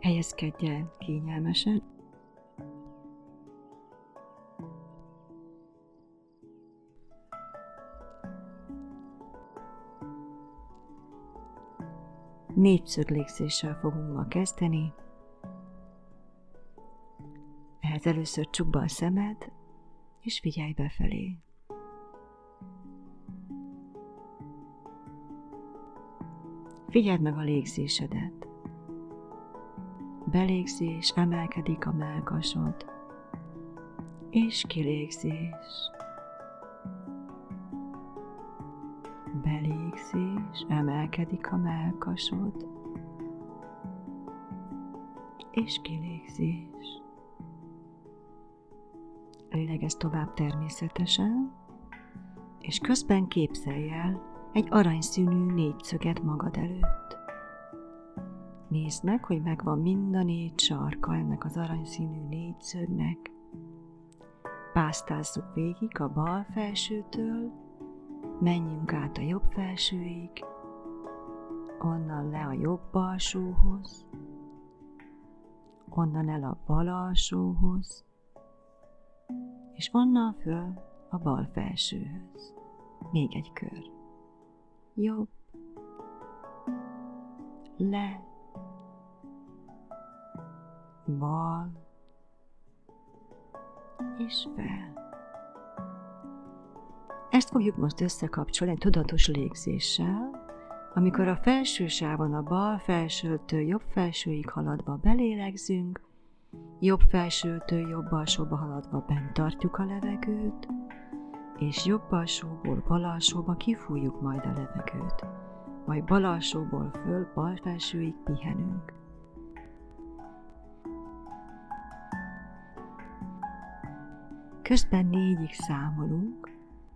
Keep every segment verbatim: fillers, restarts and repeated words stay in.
Helyezkedj el kényelmesen. Négyszög légzéssel fogunk ma kezdeni. Ehhez először csukd be a szemed, és figyelj befelé. Figyeld meg a légzésedet. Belégzés, emelkedik a mellkasod, és kilégzés. Belégzés, emelkedik a mellkasod, és kilégzés. Lélegezz tovább természetesen, és közben képzelj el egy aranyszínű négyszöget magad előtt. Nézd meg, hogy megvan mind a négy sarka ennek az aranyszínű négyszögnek. Pásztázzuk végig a bal felsőtől, menjünk át a jobb felsőig, onnan le a jobb alsóhoz, onnan el a bal alsóhoz, és onnan föl a bal felsőhöz. Még egy kör. Jobb, le, bal, és fel. Ezt fogjuk most összekapcsolni egy tudatos légzéssel, amikor a felső sávon a bal felsőtől jobb felsőig haladva belélegzünk, jobb felsőtől jobb alsóba haladva bent tartjuk a levegőt, és jobb alsóból bal alsóba kifújjuk majd a levegőt, majd bal alsóból föl bal felsőig pihenünk. Közben négyig számolunk,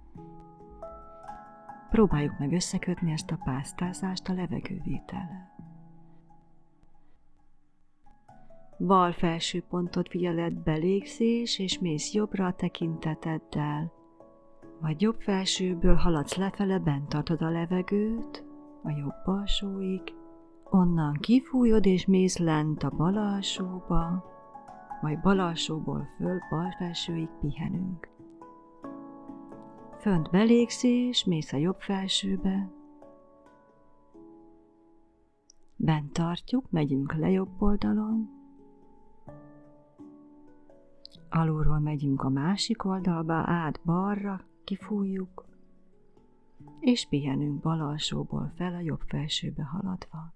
próbáljuk meg összekötni ezt a pásztázást a levegővétellel. Bal felső pontot figyeled belégzés, és mész jobbra a tekinteteddel, vagy jobb felsőből haladsz lefele, bent tartod a levegőt, a jobb alsóig, onnan kifújod és mész lent a bal alsóba, majd bal alsóból föl bal felsőig pihenünk. Fönt belégzés, mész a jobb felsőbe, bent tartjuk, megyünk le jobb oldalon, alulról megyünk a másik oldalba, át balra, kifújjuk, és pihenünk bal alsóból fel a jobb felsőbe haladva.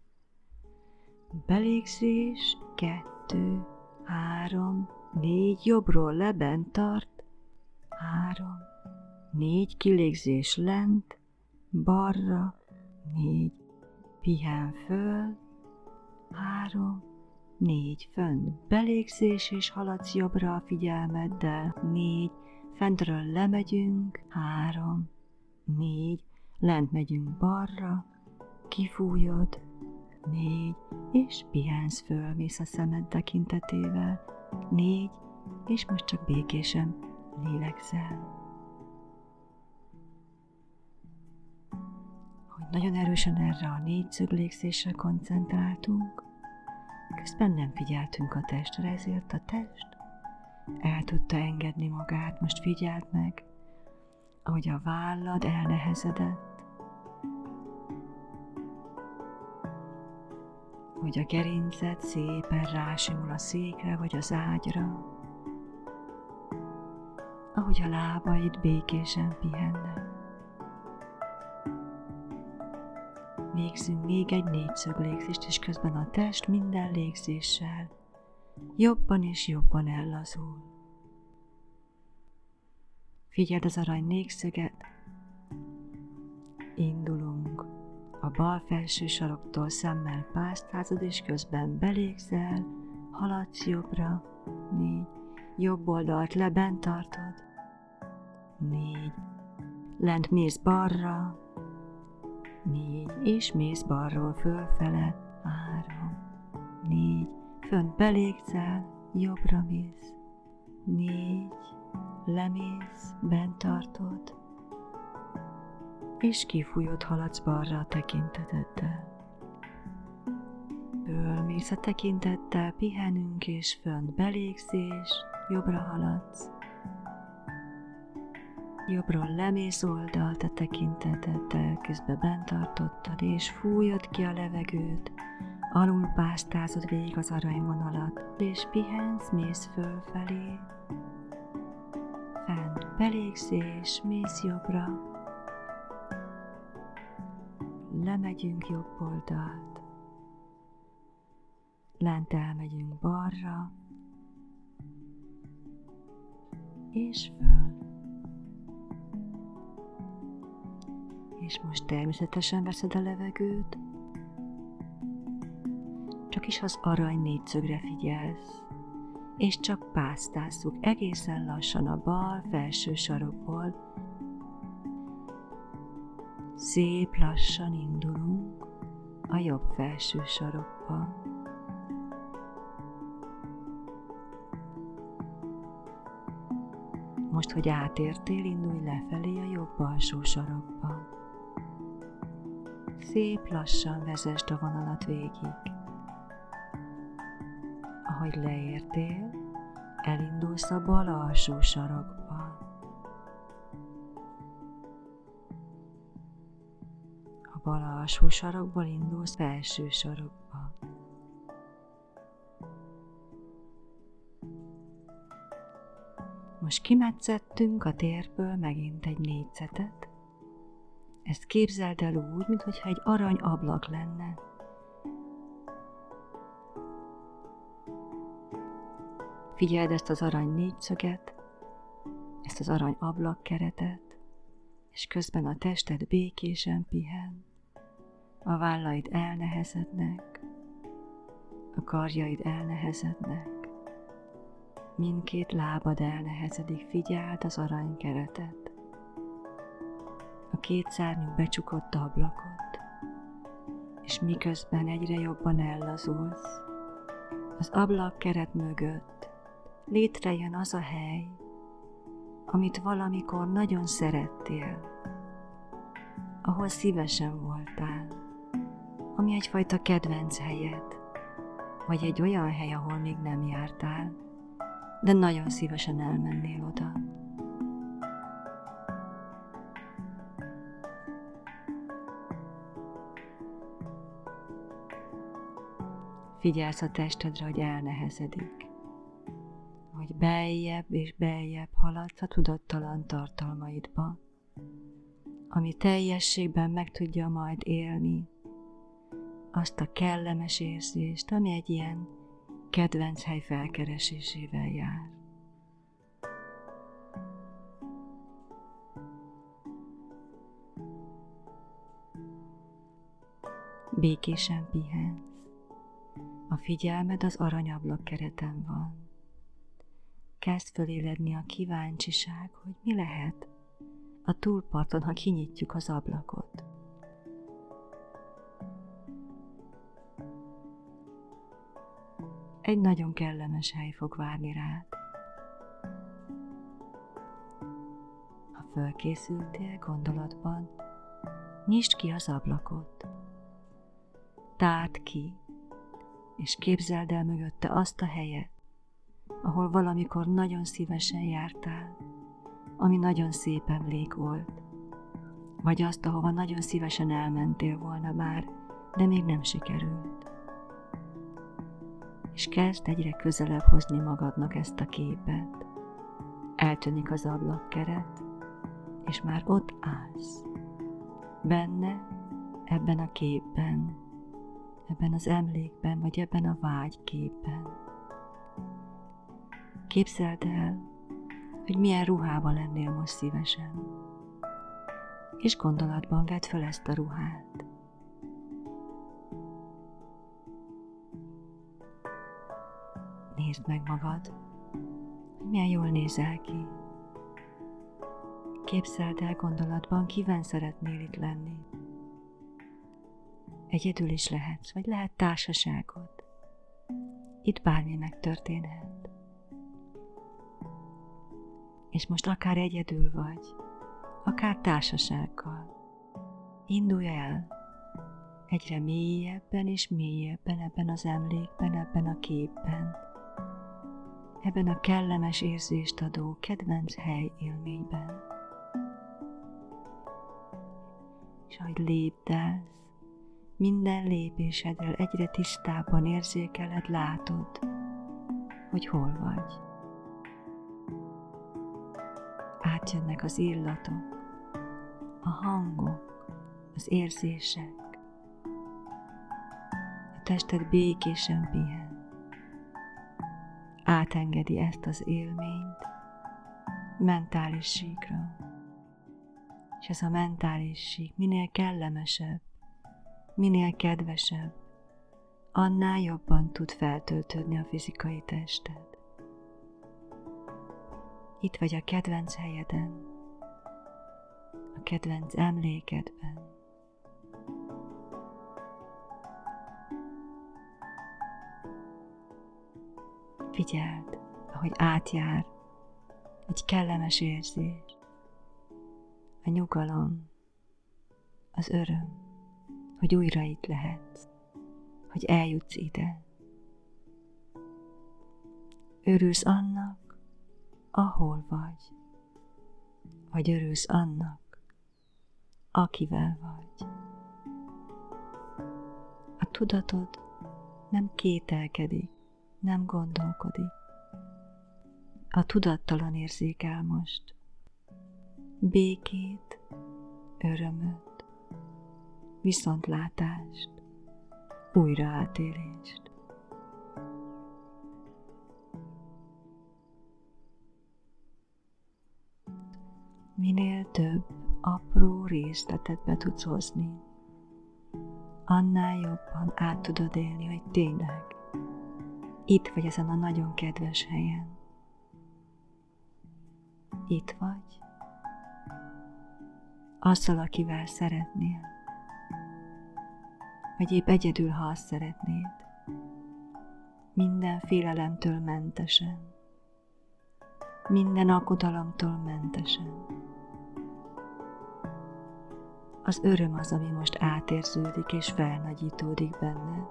Belégzés, kettő, három, négy, jobbról le, bent tart, három, négy, kilégzés lent, balra, négy, pihen föl, három, négy, fönt, belégzés, és haladsz jobbra a figyelmeddel, négy, fentről lemegyünk, három, négy, lent megyünk balra, kifújod, négy, és pihensz föl, mész a szemed tekintetével, négy, és most csak békésen lélegzel. Hogy nagyon erősen erre a négyszög légzésre koncentráltunk, közben nem figyeltünk a testre, ezért a test el tudta engedni magát. Most figyeld meg, ahogy a vállad elnehezedett, hogy a gerinced szépen rásimul a székre vagy az ágyra, ahogy a lábaid békésen pihennek. Végzünk még egy négyszög légzést, és közben a test minden légzéssel jobban és jobban ellazul. Figyeld az arany négyszöget. Indulunk. A bal felső saroktól szemmel pásztázod, és közben belégzel, haladsz jobbra, négy, jobb oldalt le, bent tartod, négy, lent mész balra, négy, és mész balról fölfele, három, négy, fönt belégzel, jobbra mész, négy, lemész, bent tartod, és kifújod, haladsz balra a tekinteteddel. Fölmész a tekintettel, pihenünk, és fönt belégzés, jobbra haladsz. Jobbról lemész oldalt a tekinteteddel, közben bent tartottad, és fújod ki a levegőt, alul pásztázod végig az aranyvonalat, és pihensz, mész fölfelé. Fent belégzés, mész jobbra. Lemegyünk jobb oldalt. Lent elmegyünk balra. És föl. És most természetesen veszed a levegőt, csak is az arany négyszögre figyelsz, és csak pásztázzuk egészen lassan a bal felső sarokból. Szép lassan indulunk a jobb felső sarokba. Most, hogy átértél, indulj lefelé a jobb alsó sarokba. Szép lassan vezesd a vonalat végig. Ahogy leértél, elindulsz a bal alsó sarokba. A bal alsó sarokból indulsz felső sarokba. Most kimetszettünk a térből megint egy négyzetet. Ezt képzeld el úgy, mintha egy arany ablak lenne. Figyeld ezt az arany négyszöget, ezt az arany ablakkeretet, és közben a tested békésen pihen. A vállaid elnehezednek, a karjaid elnehezednek, mindkét lábad elnehezedik, figyeld az aranykeretet, a két szárnyú becsukott ablakot, és miközben egyre jobban ellazulsz, az ablakkeret mögött létrejön az a hely, amit valamikor nagyon szerettél, ahol szívesen voltál, ami egyfajta kedvenc helyed, vagy egy olyan hely, ahol még nem jártál, de nagyon szívesen elmennél oda. Figyelsz a testedre, hogy elnehezedik, hogy beljebb és beljebb haladsz a tudattalan tartalmaidba, ami teljességben meg tudja majd élni azt a kellemes érzést, ami egy ilyen kedvenc hely felkeresésével jár. Békésen pihensz. A figyelmed az aranyablak kereten van. Kezd föléledni a kíváncsiság, hogy mi lehet a túlparton, ha kinyitjuk az ablakot. Egy nagyon kellemes hely fog várni rád. Ha fölkészültél gondolatban, nyisd ki az ablakot. Tárd ki, és képzeld el mögötte azt a helyet, ahol valamikor nagyon szívesen jártál, ami nagyon szép emlék volt, vagy azt, ahova nagyon szívesen elmentél volna már, de még nem sikerült. És kezd egyre közelebb hozni magadnak ezt a képet. Eltűnik az ablakkeret, és már ott állsz. Benne, ebben a képben, ebben az emlékben, vagy ebben a vágyképben. Képzeld el, hogy milyen ruhában lennél most szívesen. És gondolatban vedd fel ezt a ruhát. Nézd meg magad, hogy milyen jól nézel ki. Képzeld el gondolatban, kiben szeretnél itt lenni. Egyedül is lehetsz, vagy lehet társaságod. Itt bármi megtörténhet. És most akár egyedül vagy, akár társasággal. Indulj el, egyre mélyebben és mélyebben ebben az emlékben, ebben a képben, ebben a kellemes érzést adó kedvenc hely élményben. És ahogy lépdelsz, minden lépéseddel egyre tisztábban érzékeled, látod, hogy hol vagy. Átjönnek az illatok, a hangok, az érzések. A tested békésen pihen. Átengedi ezt az élményt mentális síkra. És ez a mentális sík minél kellemesebb, minél kedvesebb, annál jobban tud feltöltődni a fizikai tested. Itt vagy a kedvenc helyeden, a kedvenc emlékedben. Figyeld, ahogy átjár egy kellemes érzés, a nyugalom, az öröm, hogy újra itt lehetsz, hogy eljutsz ide. Örülsz annak, ahol vagy, vagy örülsz annak, akivel vagy. A tudatod nem kételkedik, nem gondolkodik. A tudattalan érzékel most békét, örömöt, viszontlátást, újraátélést. Minél több apró részletet be tudsz hozni, annál jobban át tudod élni, hogy tényleg itt vagy ezen a nagyon kedves helyen. Itt vagy, azzal, akivel szeretnél, vagy épp egyedül, ha azt szeretnéd, minden félelemtől mentesen, minden aggodalomtól mentesen. Az öröm az, ami most átérződik és felnagyítódik benned.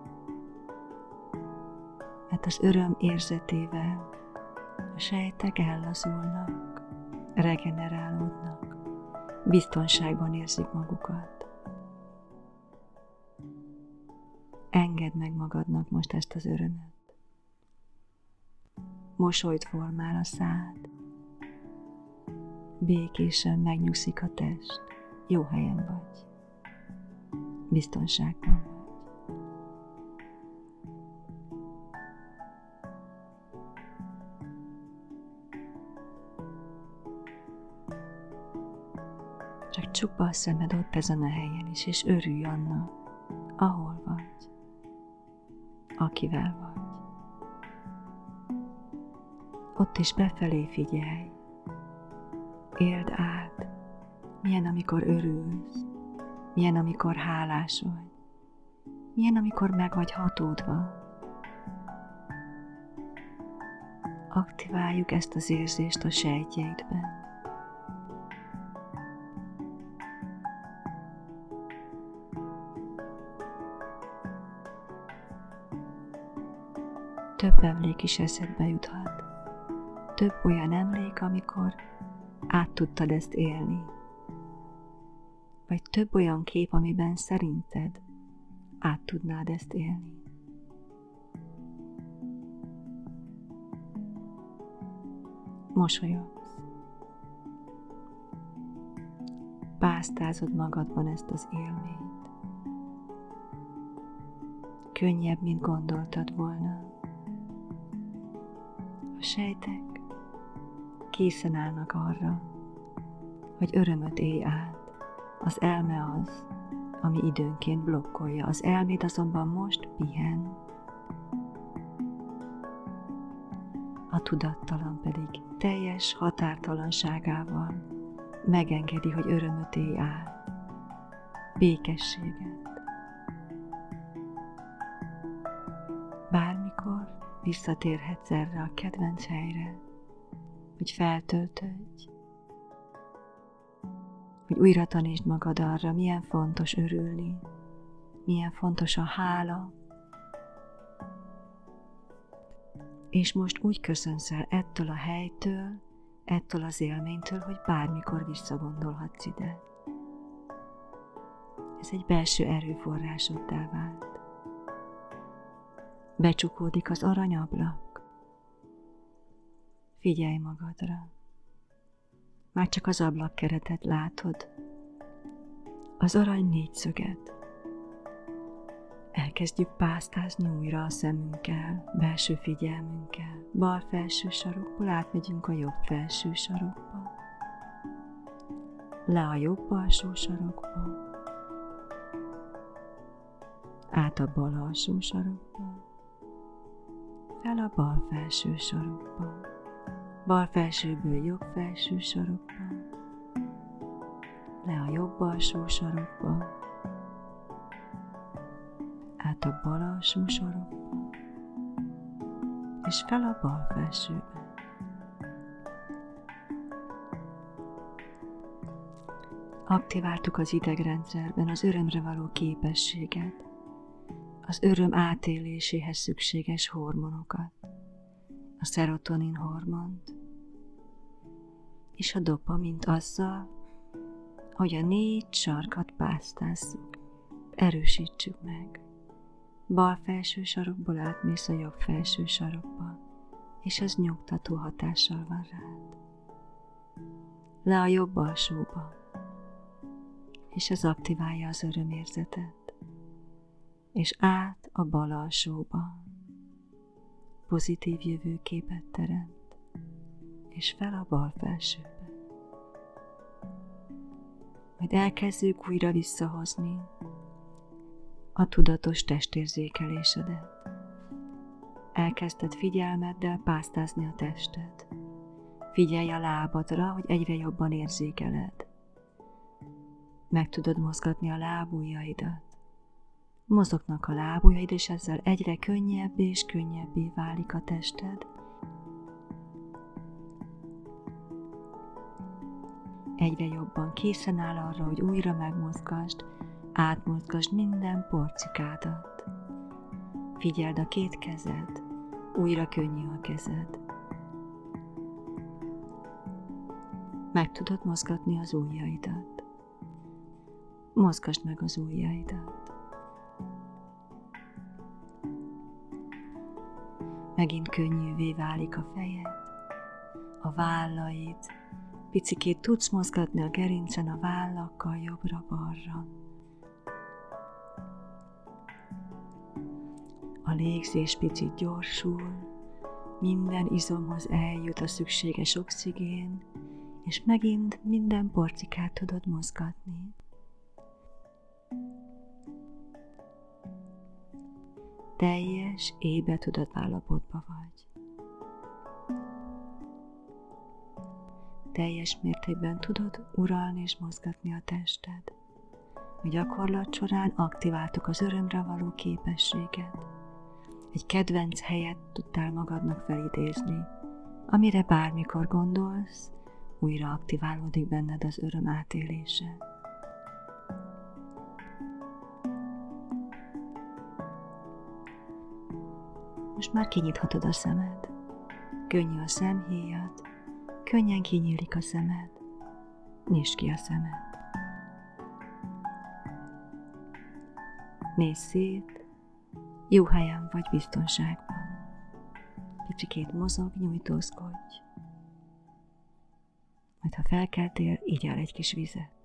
Mert az öröm érzetével a sejtek ellazulnak, regenerálódnak, biztonságban érzik magukat. Engedd meg magadnak most ezt az örömöt. Mosolyt formál a szád. Békésen megnyugszik a test. Jó helyen vagy. Biztonságban vagy. Csak csukd be a szemed ott ezen a helyen is, és örülj annak, ahol vagy, akivel vagy. Ott is befelé figyelj. Éld át, milyen amikor örülsz, milyen amikor hálás vagy, milyen amikor meg vagy hatódva. Aktiváljuk ezt az érzést a sejtjeidben. Több emlék is eszedbe juthat. Több olyan emlék, amikor át tudtad ezt élni. Vagy több olyan kép, amiben szerinted át tudnád ezt élni. Mosolyogsz. Pásztázod magadban ezt az élményt. Könnyebb, mint gondoltad volna. A sejtek készen állnak arra, hogy örömöt élj át. Az elme az, ami időnként blokkolja. Az elméd azonban most pihen. A tudattalan pedig teljes határtalanságával megengedi, hogy örömöt élj át. Békességet. Bármikor visszatérhetsz erre a kedvenc helyre, hogy feltöltődj, hogy újra tanítsd magad arra, milyen fontos örülni, milyen fontos a hála, és most úgy köszönsz el ettől a helytől, ettől az élménytől, hogy bármikor visszagondolhatsz ide. Ez egy belső erőforrásoddá vált. Becsukódik az aranyablak. Figyelj magadra. Már csak az ablakkeretet látod. Az arany négyszöget. Elkezdjük pásztázni újra a szemünkkel, belső figyelmünkkel. Bal felső sarokból átmegyünk a jobb felső sarokba. Le a jobb alsó sarokba. Át a bal alsó sarokba. Fel a bal felső sarokba. Bal felsőből jobb felső sarokba. Le a jobb alsó sarokba. Át a bal alsó sarokba, és fel a bal felsőbe. Aktiváltuk az idegrendszerben az örömre való képességet, az öröm átéléséhez szükséges hormonokat, a szerotonin hormont, és a dopamint azzal, hogy a négy sarkat pásztázzuk, erősítsük meg. Bal felső sarokból átmész a jobb felső sarokba, és ez nyugtató hatással van rád. Le a jobb alsóba, és ez aktiválja az örömérzetet, és át a bal alsóba, pozitív jövőképet teremt, és fel a bal felsőbe. Majd elkezdjük újra visszahozni a tudatos testérzékelésedet. Elkezdted figyelmeddel pásztázni a tested. Figyelj a lábadra, hogy egyre jobban érzékeled. Meg tudod mozgatni a lábujjaidat. Mozognak a lábujjaid, és ezzel egyre könnyebbé és könnyebbé válik a tested. Egyre jobban készen áll arra, hogy újra megmozgasd, átmozgasd minden porcikádat. Figyeld a két kezed, újra könnyű a kezed. Meg tudod mozgatni az ujjaidat. Mozgasd meg az ujjaidat. Megint könnyűvé válik a fejed, a vállaid. Picikét tudsz mozgatni a gerincen a vállakkal jobbra-balra. A légzés picit gyorsul, minden izomhoz eljut a szükséges oxigén, és megint minden porcikát tudod mozgatni. Teljes, éber tudatállapotban vagy. Teljes mértékben tudod uralni és mozgatni a tested. A gyakorlat során aktiváltuk az örömre való képességet. Egy kedvenc helyet tudtál magadnak felidézni, amire bármikor gondolsz, újra aktiválódik benned az öröm átélése. Most már kinyithatod a szemed. Könnyű a szemhéjad, könnyen kinyílik a szemed. Nyisd ki a szemed. Nézz szét, jó helyen vagy, biztonságban. Kicsikét mozog, nyújtózkodj. Majd ha felkeltél, igyál egy kis vizet.